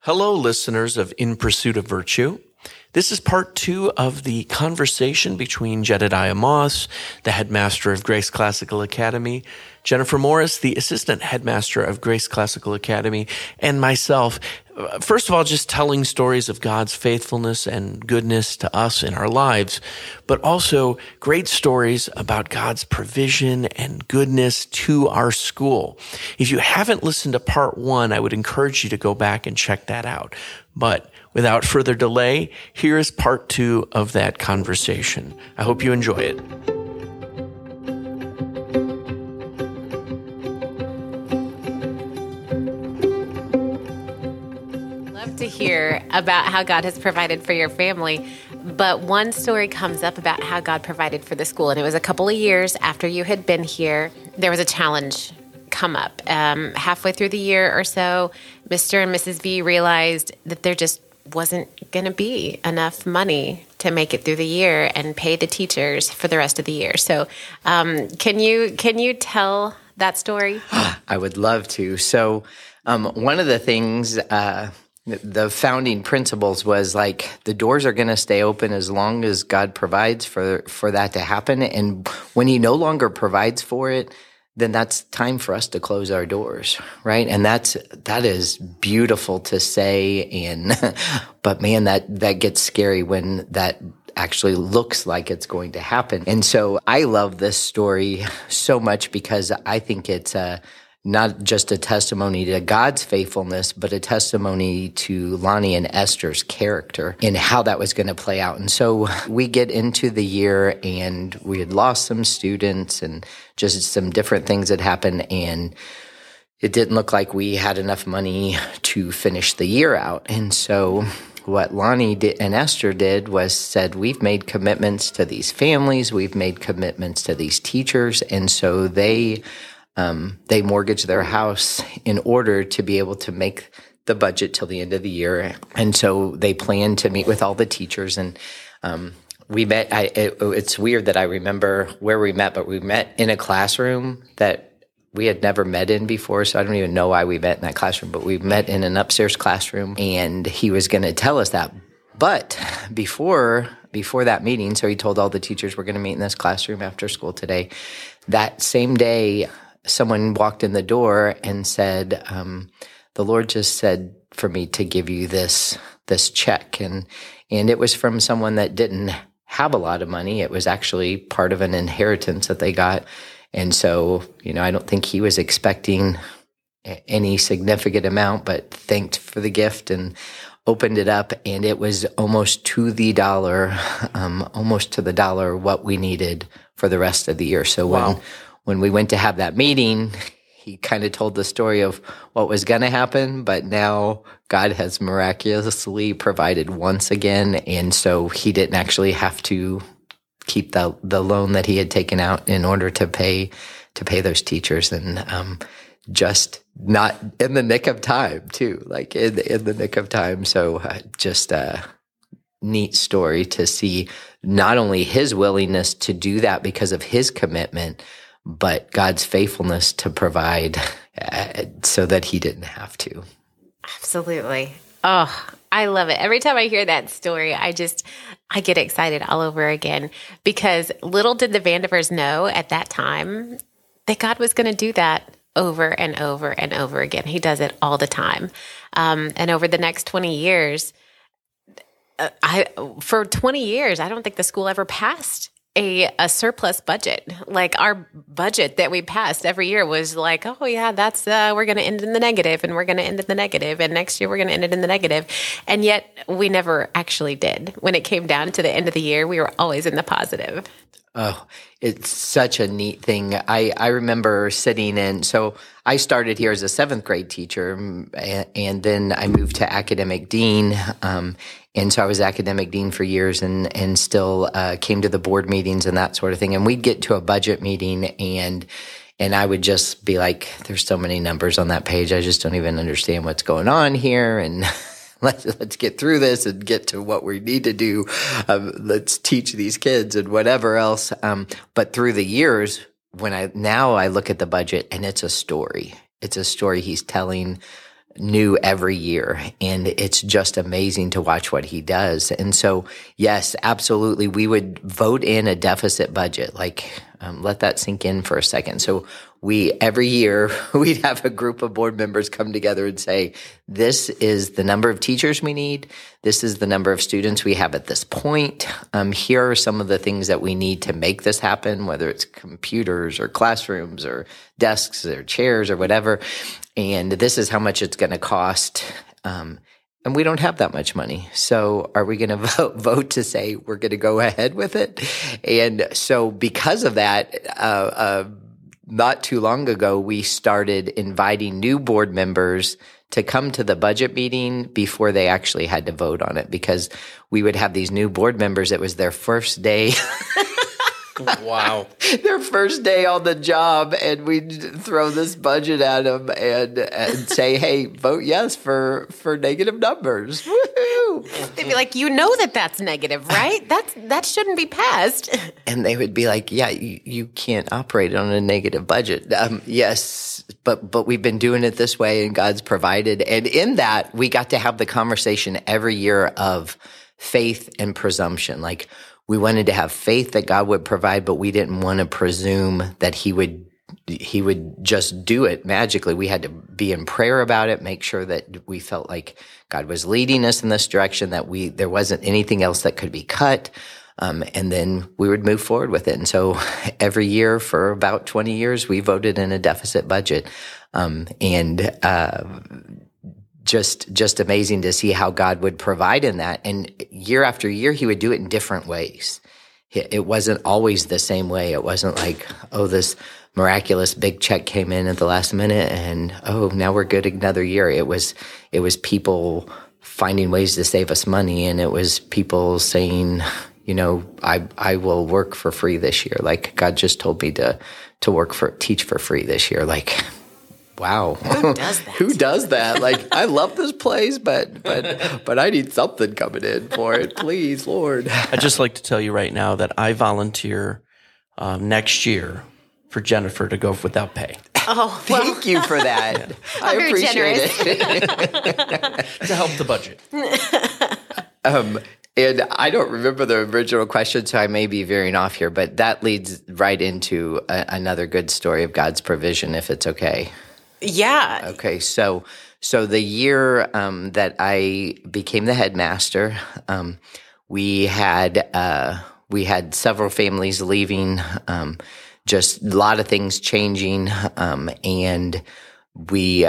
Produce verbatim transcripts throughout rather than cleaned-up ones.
Hello, listeners of In Pursuit of Virtue. This is part two of the conversation between Jedediah Moss, the headmaster of Grace Classical Academy, Jennifer Morris, the assistant headmaster of Grace Classical Academy, and myself. First of all, just telling stories of God's faithfulness and goodness to us in our lives, but also great stories about God's provision and goodness to our school. If you haven't listened to part one, I would encourage you to go back and check that out. But without further delay, here is part two of that conversation. I hope you enjoy it. To hear about how God has provided for your family, but one story comes up about how God provided for the school, and it was a couple of years after you had been here. There was a challenge come up. Um, halfway through the year or so, Mister and Missus V realized that there just wasn't going to be enough money to make it through the year and pay the teachers for the rest of the year. So um, can you can you tell that story? I would love to. So um, one of the things... Uh, The founding principles was like the doors are going to stay open as long as God provides for for that to happen. And when he no longer provides for it, then that's time for us to close our doors, right? And that's that is beautiful to say. And but man, that that gets scary when that actually looks like it's going to happen. And so I love this story so much because I think it's a not just a testimony to God's faithfulness, but a testimony to Lonnie and Esther's character and how that was going to play out. And so we get into the year and we had lost some students and just some different things that happened. And it didn't look like we had enough money to finish the year out. And so what Lonnie did and Esther did was said, we've made commitments to these families. We've made commitments to these teachers. And so they Um, they mortgaged their house in order to be able to make the budget till the end of the year. And so they planned to meet with all the teachers. And um, we met, I, it, it's weird that I remember where we met, but we met in a classroom that we had never met in before. So I don't even know why we met in that classroom, but we met in an upstairs classroom. And he was going to tell us that. But before before that meeting, so he told all the teachers, we're going to meet in this classroom after school today. That same day, someone walked in the door and said, um, the Lord just said for me to give you this this check. And and it was from someone that didn't have a lot of money. It was actually part of an inheritance that they got. And so, you know, I don't think he was expecting any significant amount, but thanked for the gift and opened it up. And it was almost to the dollar, um, almost to the dollar what we needed for the rest of the year. So wow. when When we went to have that meeting, he kind of told the story of what was going to happen, but now God has miraculously provided once again, and so he didn't actually have to keep the the loan that he had taken out in order to pay to pay those teachers, and um, just not in the nick of time too, like in in the nick of time. So uh, just a neat story to see not only his willingness to do that because of his commitment, but God's faithfulness to provide uh, so that he didn't have to. Absolutely. Oh, I love it. Every time I hear that story, I just, I get excited all over again because little did the Vandevers know at that time that God was going to do that over and over and over again. He does it all the time. Um, and over the next twenty years, uh, I for twenty years, I don't think the school ever passed A, a surplus budget. Like our budget that we passed every year was like, oh yeah, that's, uh, we're going to end in the negative and we're going to end in the negative. And next year we're going to end it in the negative. And yet we never actually did. When it came down to the end of the year, we were always in the positive. Oh, it's such a neat thing. I, I remember sitting in, so I started here as a seventh grade teacher, and, and then I moved to academic dean. Um, and so I was academic dean for years and, and still uh, came to the board meetings and that sort of thing. And we'd get to a budget meeting and and I would just be like, there's so many numbers on that page. I just don't even understand what's going on here. And let's let's get through this and get to what we need to do. Um, let's teach these kids and whatever else. Um, but through the years, when I now I look at the budget and it's a story. It's a story he's telling new every year. And it's just amazing to watch what he does. And so, yes, absolutely. We would vote in a deficit budget. Like, um, let that sink in for a second. So we, every year, we'd have a group of board members come together and say, this is the number of teachers we need. This is the number of students we have at this point. Um, here are some of the things that we need to make this happen, whether it's computers or classrooms or desks or chairs or whatever. And this is how much it's going to cost. Um, and we don't have that much money. So are we going to vote, vote to say we're going to go ahead with it? And so because of that, uh, uh, not too long ago, we started inviting new board members to come to the budget meeting before they actually had to vote on it, because we would have these new board members. It was their first day. Wow. Their first day on the job, and we'd throw this budget at them and, and say, hey, vote yes for, for negative numbers. Woohoo! They'd be like, you know that that's negative, right? That's, that shouldn't be passed. And they would be like, yeah, you, you can't operate on a negative budget. Um, yes, but but we've been doing it this way, and God's provided. And in that, we got to have the conversation every year of faith and presumption. Like, we wanted to have faith that God would provide, but we didn't want to presume that he would he would just do it magically. We had to be in prayer about it, make sure that we felt like God was leading us in this direction, that we there wasn't anything else that could be cut. Um, and then we would move forward with it. And so every year for about twenty years, we voted in a deficit budget. Um, and uh Just, just amazing to see how God would provide in that. And year after year, he would do it in different ways. It wasn't always the same way. It wasn't like, oh, this miraculous big check came in at the last minute and, oh, now we're good another year. It was, it was people finding ways to save us money. And it was people saying, you know, I, I will work for free this year. Like, God just told me to, to work for, teach for free this year. Like, wow. Who does that? Who does that? Like, I love this place, but but but I need something coming in for it. Please, Lord. I'd just like to tell you right now that I volunteer um, next year for Jennifer to go without pay. Oh, well. Thank you for that. I very appreciate generous. it. To help the budget. um, and I don't remember the original question, so I may be veering off here, but that leads right into a, another good story of God's provision, if it's okay. Yeah. Okay, so so the year um, that I became the headmaster, um, we had uh, we had several families leaving, um, just a lot of things changing, um, and we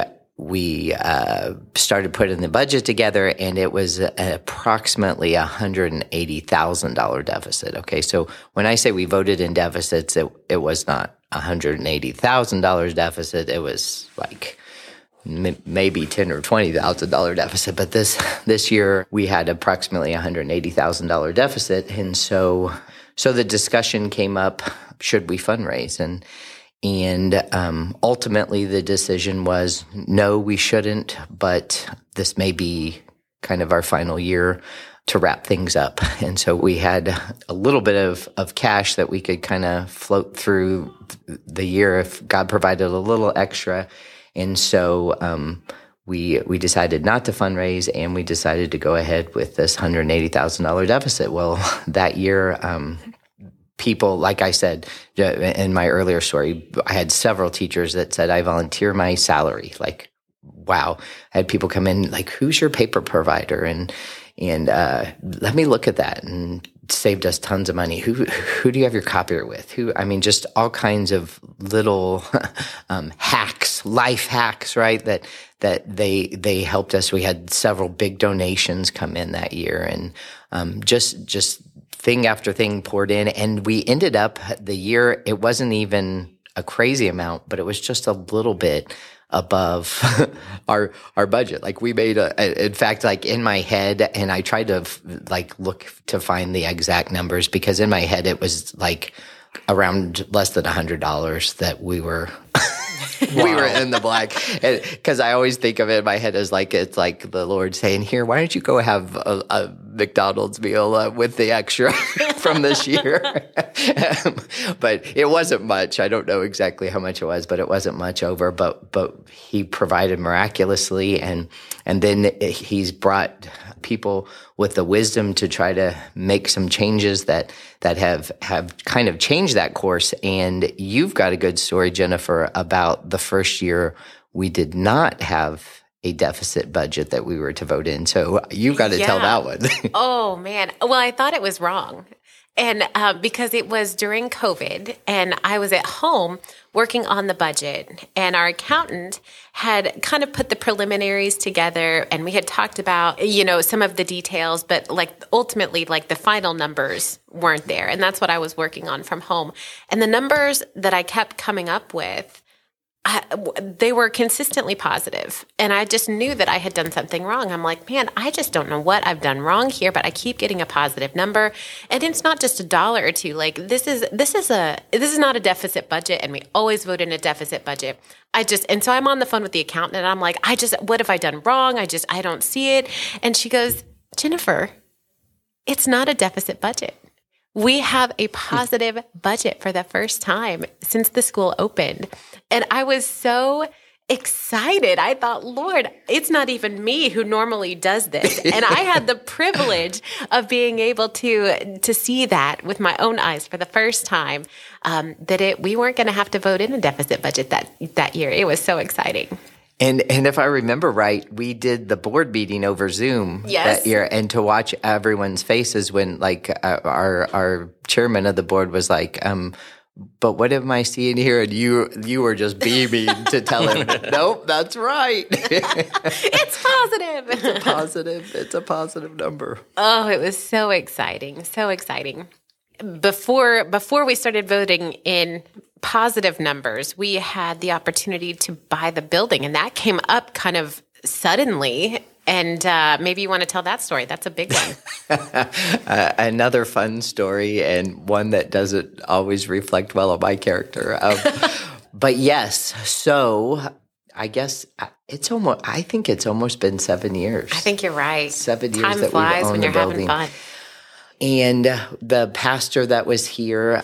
we uh, started putting the budget together, and it was approximately a hundred and eighty thousand dollar deficit. Okay, so when I say we voted in deficits, it it was not one hundred eighty thousand dollars deficit. It was like m- maybe ten or twenty thousand dollar deficit. But this this year we had approximately one hundred eighty thousand dollar deficit, and so so the discussion came up: should we fundraise? And and um, ultimately the decision was no, we shouldn't. But this may be kind of our final year to wrap things up. And so we had a little bit of, of cash that we could kind of float through the year if God provided a little extra. And so um, we we decided not to fundraise, and we decided to go ahead with this one hundred eighty thousand dollar deficit. Well, that year, um, people, like I said in my earlier story, I had several teachers that said, I volunteer my salary. Like, wow. I had people come in like, who's your paper provider? And And uh, let me look at that, and saved us tons of money. Who who do you have your copier with? Who I mean, just all kinds of little um, hacks, life hacks, right? That that they they helped us. We had several big donations come in that year, and um, just just thing after thing poured in, and we ended up the year. It wasn't even a crazy amount, but it was just a little bit above our our budget. Like we made a, in fact, like in my head, and I tried to like look to find the exact numbers, because in my head it was like around less than a hundred dollars that we were wow. we were in the black. Because I always think of it in my head as like it's like the Lord saying, "Here, why don't you go have a, a McDonald's meal uh, with the extra from this year. um, but it wasn't much. I don't know exactly how much it was, but it wasn't much over. But but he provided miraculously, and and then he's brought people with the wisdom to try to make some changes that that have have kind of changed that course. And you've got a good story, Jennifer, about the first year we did not have a deficit budget that we were to vote in. So you've got to yeah. tell that one. Oh, man. Well, I thought it was wrong. And uh, because it was during COVID and I was at home working on the budget, and our accountant had kind of put the preliminaries together, and we had talked about, you know, some of the details, but like ultimately like the final numbers weren't there. And that's what I was working on from home. And the numbers that I kept coming up with, I, they were consistently positive, and I just knew that I had done something wrong. I'm like, man, I just don't know what I've done wrong here, but I keep getting a positive number, and it's not just a dollar or two. Like this is this is a this is not a deficit budget, and we always vote in a deficit budget. I just and so I'm on the phone with the accountant, and I'm like, I just what have I done wrong? I just I don't see it, and she goes, Jennifer, it's not a deficit budget. We have a positive budget for the first time since the school opened. And I was so excited. I thought, Lord, it's not even me who normally does this. And I had the privilege of being able to to see that with my own eyes for the first time, um, that it we weren't going to have to vote in a deficit budget that that year. It was so exciting. And and if I remember right, we did the board meeting over Zoom yes. that year, and to watch everyone's faces when like uh, our our chairman of the board was like, um, but what am I seeing here? And you you were just beaming to tell him, nope, that's right. It's positive. It's a positive. It's a positive number. Oh, it was so exciting, so exciting. Before before we started voting in positive numbers, we had the opportunity to buy the building, and that came up kind of suddenly. And uh, maybe you want to tell that story. That's a big one. uh, another fun story, and one that doesn't always reflect well on my character. Um, but yes, so I guess it's almost. I think it's almost been seven years. I think you're right. Seven years Time that flies we've owned when the you're building. having fun. And the pastor that was here,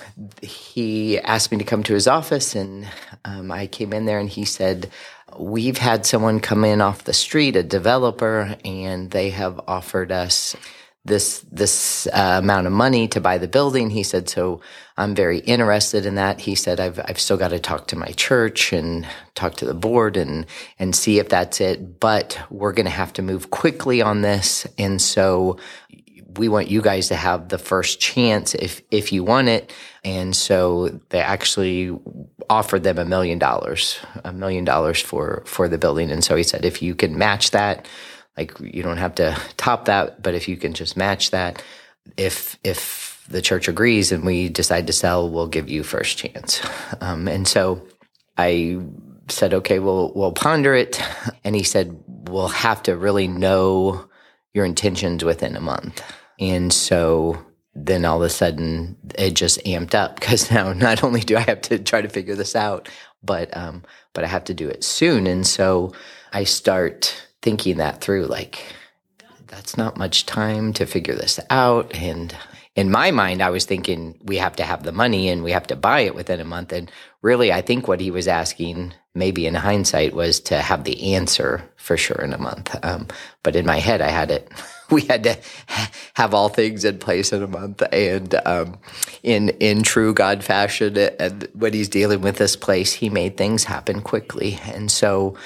he asked me to come to his office, and um, I came in there, and he said, we've had someone come in off the street, a developer, and they have offered us this this uh, amount of money to buy the building. He said, so I'm very interested in that. He said, I've I've still got to talk to my church and talk to the board and and see if that's it, but we're going to have to move quickly on this, and so we want you guys to have the first chance if if you want it. And so they actually offered them a million dollars, a million dollars for for the building. And so he said, if you can match that, like you don't have to top that, but if you can just match that, if if the church agrees and we decide to sell, we'll give you first chance. Um, and so I said, okay, we'll we'll ponder it. And he said, we'll have to really know your intentions within a month. And so then all of a sudden it just amped up, because now not only do I have to try to figure this out, but um, but I have to do it soon. And so I start thinking that through, like, that's not much time to figure this out. And in my mind, I was thinking we have to have the money and we have to buy it within a month. And really, I think what he was asking, maybe in hindsight, was to have the answer for sure in a month. Um, but in my head, I had it. We had to have all things in place in a month. And um, in in true God fashion, and when he's dealing with this place, he made things happen quickly. And so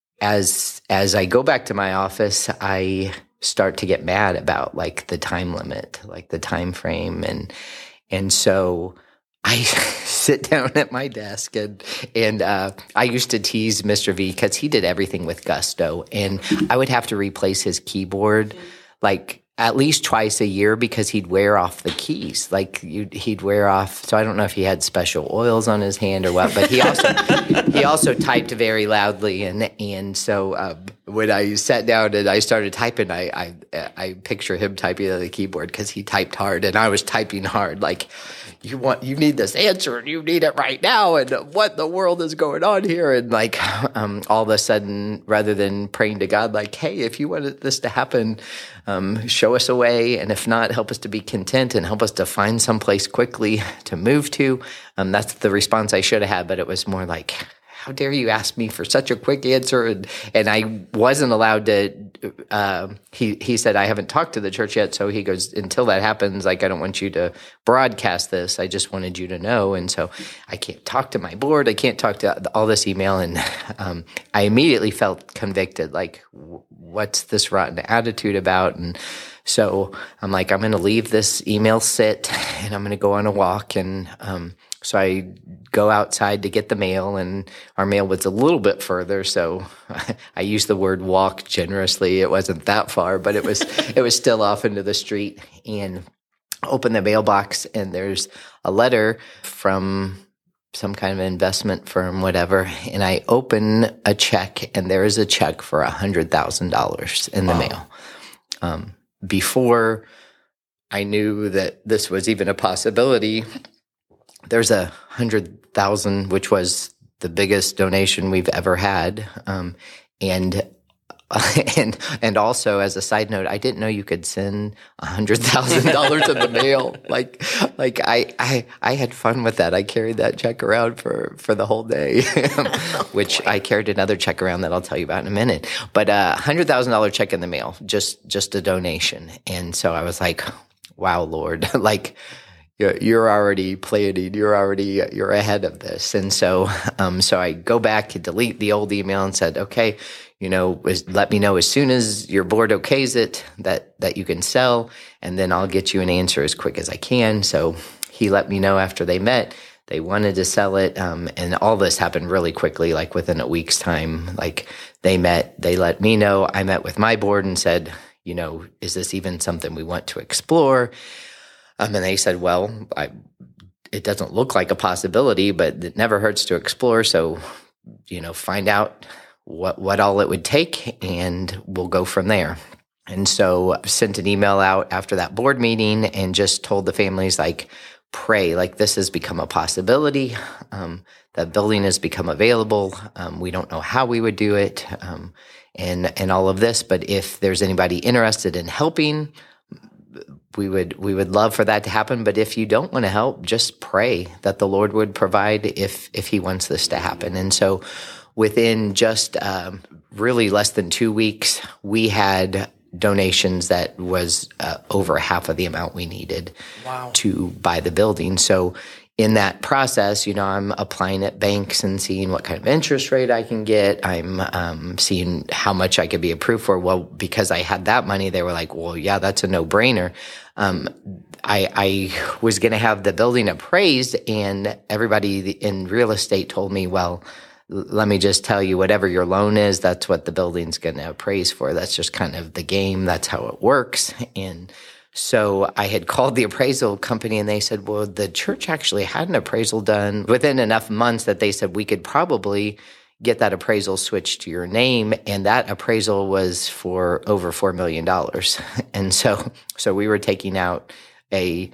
as as I go back to my office, I start to get mad about like the time limit, like the time frame. And and so I sit down at my desk, and and uh, I used to tease Mister V because he did everything with gusto, and I would have to replace his keyboard like at least twice a year because he'd wear off the keys. Like you'd, he'd wear off. So I don't know if he had special oils on his hand or what, but he also he also typed very loudly, and and so um, when I sat down and I started typing, I I, I picture him typing on the keyboard because he typed hard, and I was typing hard, like, you want, you need this answer and you need it right now. And what in the world is going on here? And like, um, all of a sudden, rather than praying to God, like, hey, if you wanted this to happen, um, show us a way. And if not, help us to be content and help us to find someplace quickly to move to. Um, that's the response I should have had, but it was more like, how dare you ask me for such a quick answer? And, and I wasn't allowed to, uh, he, he said, I haven't talked to the church yet. So he goes, until that happens, like, I don't want you to broadcast this. I just wanted you to know. And so I can't talk to my board. I can't talk to all this email. And um, I immediately felt convicted, like, what's this rotten attitude about? And so I'm like, I'm going to leave this email sit and I'm going to go on a walk. And um, so I go outside to get the mail, and our mail was a little bit further. So I use the word walk generously. It wasn't that far, but it was, it was still off into the street, and open the mailbox, and there's a letter from some kind of investment firm, whatever. And I open a check, and there is a check for a hundred thousand dollars in the wow. mail. Um, before I knew that this was even a possibility, there's a hundred thousand, which was the biggest donation we've ever had. Um, and, and, and also as a side note, I didn't know you could send a hundred thousand dollars in the mail. Like, like I, I, I had fun with that. I carried that check around for, for the whole day, which I carried another check around that I'll tell you about in a minute. But a hundred thousand dollar check in the mail, just, just a donation. And so I was like, wow, Lord, like, you're already planning, you're already, you're ahead of this. And so, um, so I go back to delete the old email and said, okay, you know, let me know as soon as your board okays it that, that you can sell, and then I'll get you an answer as quick as I can. So he let me know after they met, they wanted to sell it. Um, and all this happened really quickly, like within a week's time. Like they met, they let me know, I met with my board and said, you know, is this even something we want to explore? Um, and they said, well, I, it doesn't look like a possibility, but it never hurts to explore. So, you know, find out what, what all it would take, and we'll go from there. And so I sent an email out after that board meeting and just told the families, like, pray, like, this has become a possibility. Um, the building has become available. Um, we don't know how we would do it, um, and, and all of this. But if there's anybody interested in helping, we would we would love for that to happen. But if you don't want to help, just pray that the Lord would provide if if he wants this to happen. And so within just um, really less than two weeks, we had donations that was uh, over half of the amount we needed wow. to buy the building. So in that process, you know, I'm applying at banks and seeing what kind of interest rate I can get. I'm um, seeing how much I could be approved for. Well, because I had that money, they were like, well, yeah, that's a no-brainer. Um, I, I was going to have the building appraised, and everybody in real estate told me, well, let me just tell you, whatever your loan is, that's what the building's going to appraise for. That's just kind of the game. That's how it works. And so I had called the appraisal company, and they said, well, the church actually had an appraisal done within enough months that they said we could probably get that appraisal switched to your name. And that appraisal was for over four million dollars. And so, so we were taking out a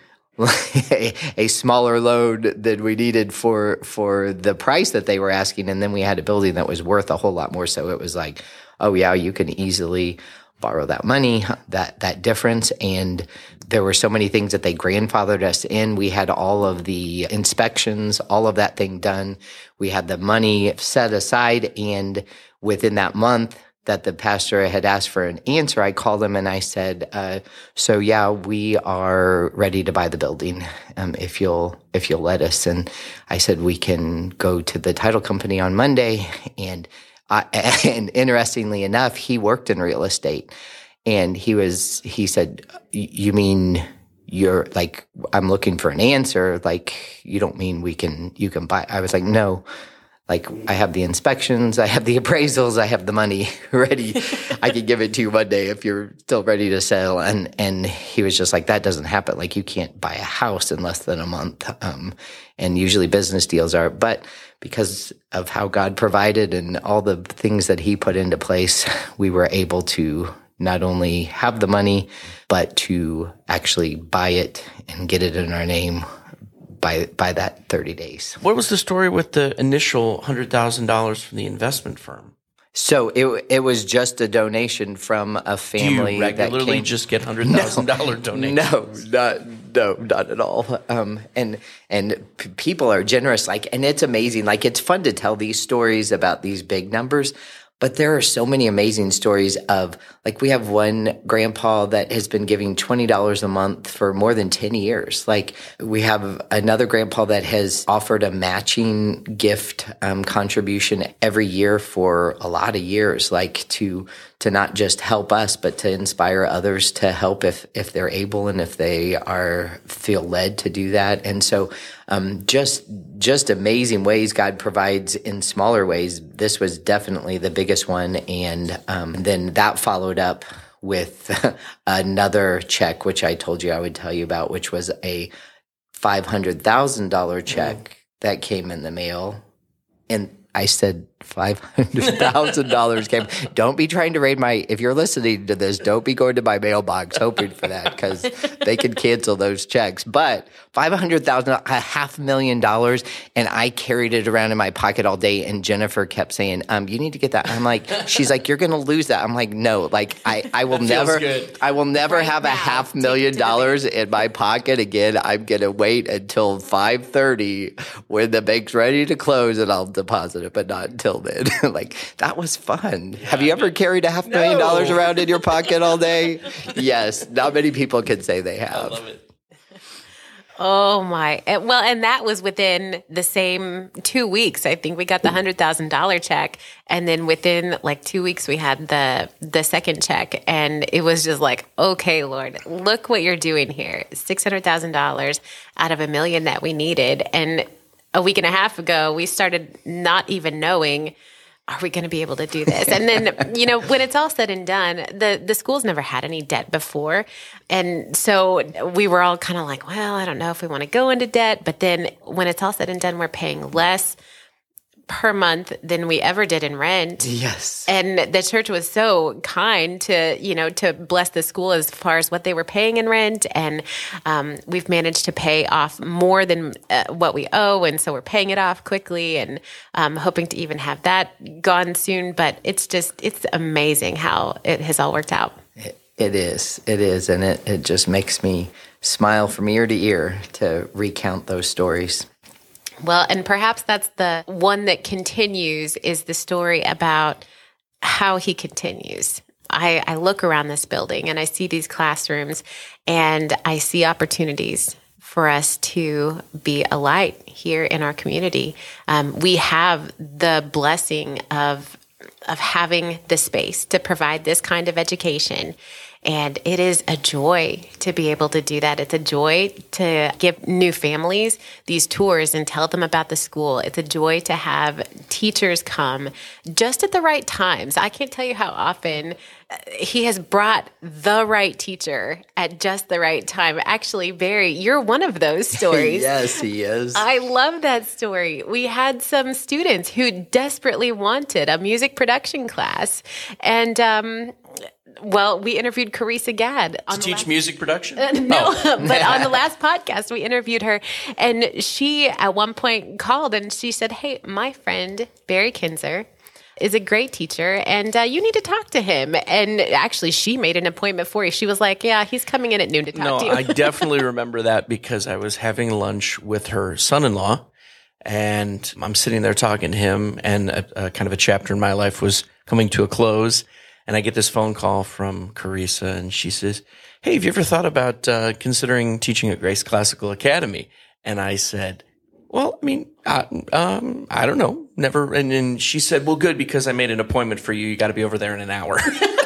A, a smaller loan than we needed for for the price that they were asking, and then we had a building that was worth a whole lot more. So it was like, oh yeah, you can easily borrow that money, that that difference. And there were so many things that they grandfathered us in. We had all of the inspections, all of that thing done. We had the money set aside, and within that month that the pastor had asked for an answer, I called him and I said, uh, so yeah, we are ready to buy the building, um, if you'll, if you'll let us. And I said, we can go to the title company on Monday. And, uh, and interestingly enough, he worked in real estate, and he was, he said, you mean you're like, I'm looking for an answer. Like, you don't mean we can, you can buy. I was like, no. Like, I have the inspections, I have the appraisals, I have the money ready. I can give it to you Monday if you're still ready to sell. And and he was just like, that doesn't happen. Like, you can't buy a house in less than a month. Um, and usually business deals are. But because of how God provided and all the things that he put into place, we were able to not only have the money, but to actually buy it and get it in our name by by that thirty days. What was the story with the initial one hundred thousand dollars from the investment firm? So it it was just a donation from a family. Do you regularly that came, just get one hundred thousand dollars no, donations? No, not no, not at all. Um, and and p- people are generous. Like, and it's amazing. Like, it's fun to tell these stories about these big numbers. But there are so many amazing stories of, like, we have one grandpa that has been giving twenty dollars a month for more than ten years. Like, we have another grandpa that has offered a matching gift um, contribution every year for a lot of years, like to to not just help us, but to inspire others to help if if they're able and if they are feel led to do that. And so um, just just amazing ways God provides in smaller ways. This was definitely the biggest one. And um, then that followed up with another check, which I told you I would tell you about, which was a five hundred thousand dollars check mm. that came in the mail. And I said five hundred thousand dollars came. Don't be trying to raid my, if you're listening to this, don't be going to my mailbox hoping for that, because they can cancel those checks. But five hundred thousand dollars, a half million dollars, and I carried it around in my pocket all day, and Jennifer kept saying, um, you need to get that. I'm like, she's like, you're going to lose that. I'm like, no, like I, I will never, good. I will never right have now, a half million dollars in my pocket again. I'm going to wait until five thirty when the bank's ready to close, and I'll deposit it, but not until then. Like, that was fun. Yeah, have you ever carried a half million no. dollars around in your pocket all day? Yes. Not many people can say they have. I love it. Oh my. Well, and that was within the same two weeks. I think we got the one hundred thousand dollars check. And then within like two weeks, we had the, the second check. And it was just like, okay, Lord, look what you're doing here. six hundred thousand dollars out of a million that we needed. And a week and a half ago, we started not even knowing, are we going to be able to do this? And then, you know, when it's all said and done, the, the school's never had any debt before. And so we were all kind of like, well, I don't know if we want to go into debt. But then when it's all said and done, we're paying less per month than we ever did in rent. Yes. And the church was so kind to, you know, to bless the school as far as what they were paying in rent. And um, we've managed to pay off more than uh, what we owe. And so we're paying it off quickly and um, hoping to even have that gone soon. But it's just, it's amazing how it has all worked out. It, it is. It is. And it, it just makes me smile from ear to ear to recount those stories. Well, and perhaps that's the one that continues is the story about how he continues. I, I look around this building and I see these classrooms and I see opportunities for us to be a light here in our community. Um, we have the blessing of of having the space to provide this kind of education. And it is a joy to be able to do that. It's a joy to give new families these tours and tell them about the school. It's a joy to have teachers come just at the right times. I can't tell you how often he has brought the right teacher at just the right time. Actually, Barry, you're one of those stories. Yes, he is. I love that story. We had some students who desperately wanted a music production class. And, um, well, we interviewed Carissa Gadd. To teach last, music production? Uh, no, oh. But on the last podcast, we interviewed her. And she, at one point, called and she said, hey, my friend, Barry Kinzer, is a great teacher, and uh, you need to talk to him. And actually, she made an appointment for you. She was like, yeah, he's coming in at noon to talk no, to you. I definitely remember that because I was having lunch with her son-in-law, and I'm sitting there talking to him, and a, a kind of a chapter in my life was coming to a close. And I get this phone call from Carissa, and she says, hey, have you ever thought about uh, considering teaching at Grace Classical Academy? And I said, well, I mean, uh, um, I don't know, never. And then she said, well, good, because I made an appointment for you. You got to be over there in an hour.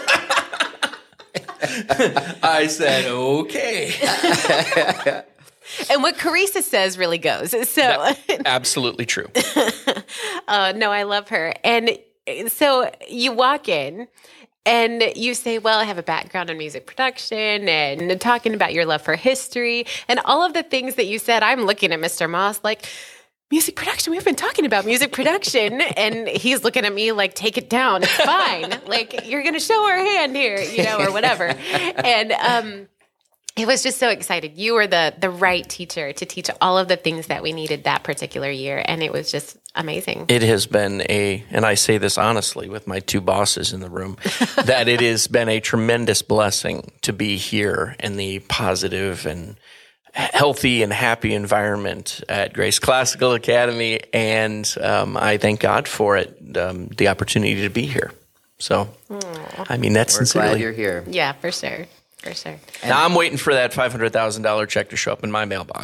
I said, okay. And what Carissa says really goes. So That, absolutely true. uh, no, I love her. And so you walk in and you say, well, I have a background in music production and talking about your love for history and all of the things that you said. I'm looking at Mister Moss like, music production? We've been talking about music production. And he's looking at me like, take it down. It's fine. Like, you're going to show our hand here, you know, or whatever. And, um, It was just so excited. You were the the right teacher to teach all of the things that we needed that particular year, and it was just amazing. It has been a, and I say this honestly with my two bosses in the room, that it has been a tremendous blessing to be here in the positive and healthy and happy environment at Grace Classical Academy, and um, I thank God for it, um, the opportunity to be here. So, Aww. I mean, that's We're sincerely. glad you're here. Yeah, for sure. For sure. Now I'm waiting for that five hundred thousand dollars check to show up in my mailbox.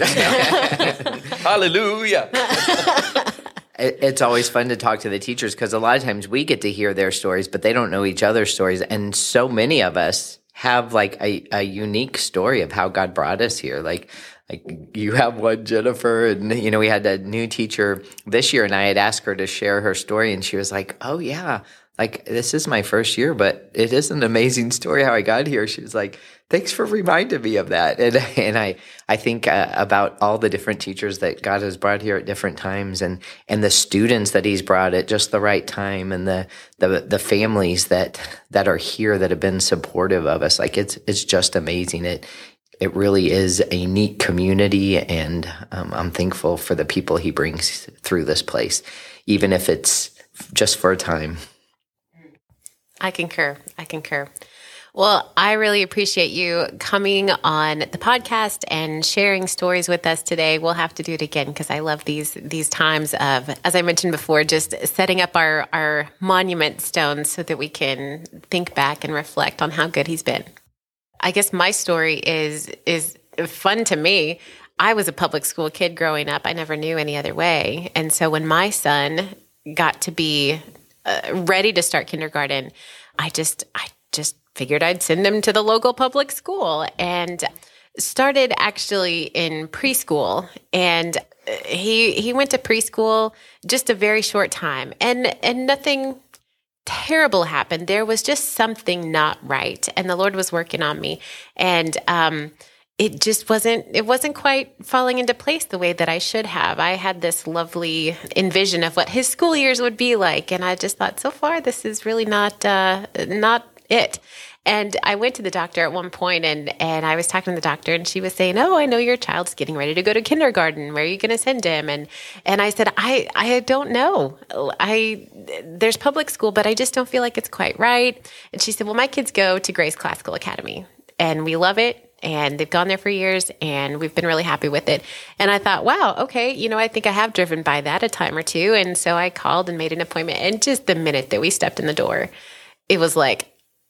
Hallelujah. It's always fun to talk to the teachers because a lot of times we get to hear their stories, but they don't know each other's stories. And so many of us have like a, a unique story of how God brought us here. Like, like you have one, Jennifer, and you know, we had a new teacher this year and I had asked her to share her story and she was like, oh yeah, like this is my first year, but it is an amazing story how I got here. She was like, thanks for reminding me of that. And and I I think uh, about all the different teachers that God has brought here at different times, and and the students that He's brought at just the right time, and the the the families that that are here that have been supportive of us. Like it's it's just amazing. It it really is a neat community, and um, I'm thankful for the people He brings through this place, even if it's just for a time. I concur. I concur. Well, I really appreciate you coming on the podcast and sharing stories with us today. We'll have to do it again because I love these these times of, as I mentioned before, just setting up our, our monument stones so that we can think back and reflect on how good He's been. I guess my story is is fun to me. I was a public school kid growing up. I never knew any other way. And so when my son got to be uh, ready to start kindergarten, I just I just figured I'd send him to the local public school, and started actually in preschool. And he he went to preschool just a very short time, and and nothing terrible happened. There was just something not right, and the Lord was working on me, and um, it just wasn't it wasn't quite falling into place the way that I should have. I had this lovely envision of what his school years would be like, and I just thought, so far this is really not uh, not it. And I went to the doctor at one point, and, and I was talking to the doctor, and she was saying, oh, I know your child's getting ready to go to kindergarten. Where are you going to send him? And and I said, I, I don't know. I There's public school, but I just don't feel like it's quite right. And she said, well, my kids go to Grace Classical Academy, and we love it. And they've gone there for years, and we've been really happy with it. And I thought, wow, okay, you know, I think I have driven by that a time or two. And so I called and made an appointment. And just the minute that we stepped in the door, it was like,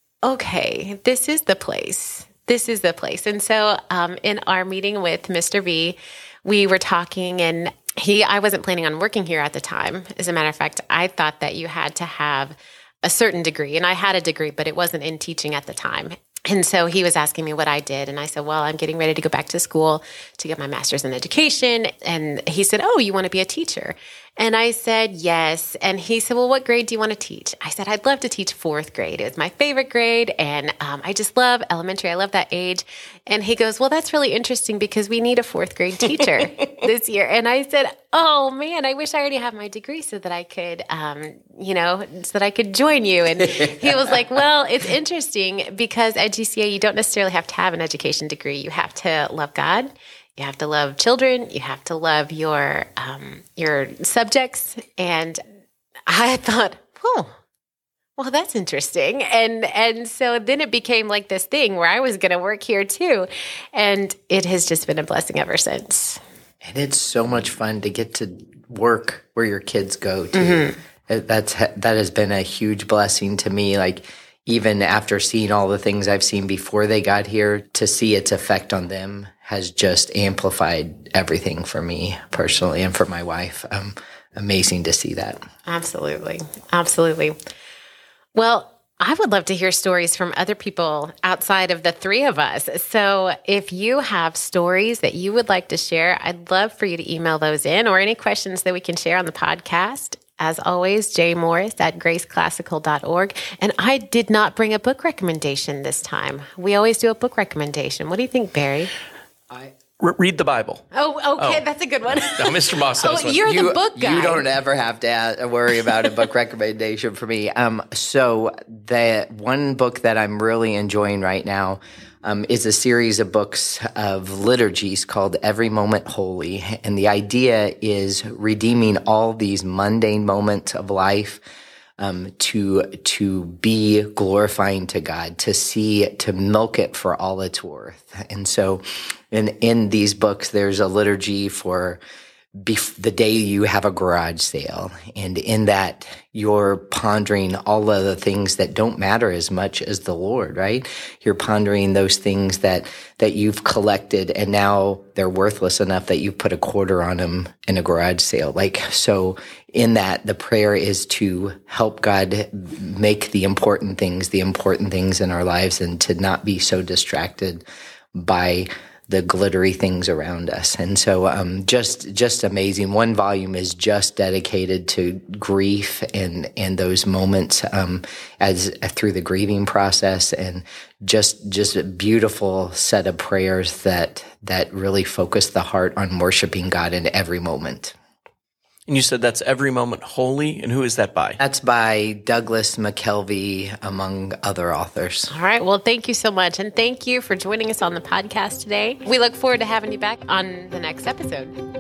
okay, this is the place. This is the place. And so um, in our meeting with Mister V, we were talking, and he, I wasn't planning on working here at the time. As a matter of fact, I thought that you had to have a certain degree, and I had a degree, but it wasn't in teaching at the time. And so he was asking me what I did. And I said, well, I'm getting ready to go back to school to get my master's in education. And he said, oh, you want to be a teacher? And I said, yes. And he said, well, what grade do you want to teach? I said, I'd love to teach fourth grade. It was my favorite grade. And um, I just love elementary. I love that age. And he goes, well, that's really interesting because we need a fourth grade teacher this year. And I said, oh man, I wish I already had my degree so that I could, um, you know, so that I could join you. And he was like, well, it's interesting because at G C A, you don't necessarily have to have an education degree. You have to love God. You have to love children. You have to love your um, your subjects. And I thought, oh, well, that's interesting. And and so then it became like this thing where I was going to work here too. And it has just been a blessing ever since. And it's so much fun to get to work where your kids go to. Mm-hmm. That's that has been a huge blessing to me. Like, even after seeing all the things I've seen before they got here, to see its effect on them has just amplified everything for me personally and for my wife. Um, amazing to see that. Absolutely. Absolutely. Well, I would love to hear stories from other people outside of the three of us. So if you have stories that you would like to share, I'd love for you to email those in, or any questions that we can share on the podcast. As always, J Morris at grace classical dot org. And I did not bring a book recommendation this time. We always do a book recommendation. What do you think, Barry? I R- read the Bible. Oh, okay. Oh. That's a good one. No, Mister Moss has Oh, one. you're You, the book guy. you don't ever have to ask, worry about a book recommendation for me. Um, so the one book that I'm really enjoying right now um, is a series of books of liturgies called Every Moment Holy. And the idea is redeeming all these mundane moments of life Um, to to be glorifying to God, to see, to milk it for all it's worth. And so in in these books, there's a liturgy for bef- the day you have a garage sale. And in that, you're pondering all of the things that don't matter as much as the Lord, right? You're pondering those things that that you've collected, and now they're worthless enough that you put a quarter on them in a garage sale. Like, so in that, the prayer is to help God make the important things, the important things in our lives, and to not be so distracted by the glittery things around us. And so um, just just amazing. One volume is just dedicated to grief and and those moments um, as through the grieving process, and just just a beautiful set of prayers that that really focus the heart on worshiping God in every moment. And you said that's Every Moment Holy, and who is that by? That's by Douglas McKelvey, among other authors. All right. Well, thank you so much. And thank you for joining us on the podcast today. We look forward to having you back on the next episode.